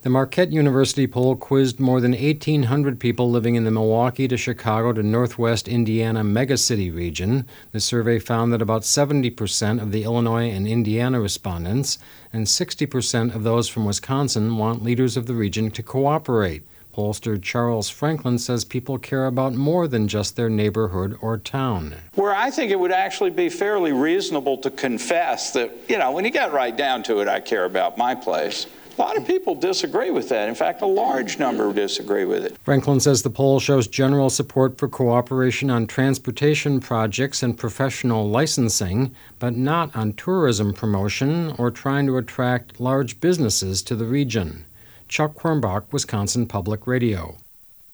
The Marquette University poll quizzed more than 1,800 people living in the Milwaukee to Chicago to Northwest Indiana megacity region. The survey found that about 70% of the Illinois and Indiana respondents and 60% of those from Wisconsin want leaders of the region to cooperate. Pollster Charles Franklin says people care about more than just their neighborhood or town. Where I think it would actually be fairly reasonable to confess that, when you get right down to it, I care about my place. A lot of people disagree with that. In fact, a large number disagree with it. Franklin says the poll shows general support for cooperation on transportation projects and professional licensing, but not on tourism promotion or trying to attract large businesses to the region. Chuck Quirmbach, Wisconsin Public Radio.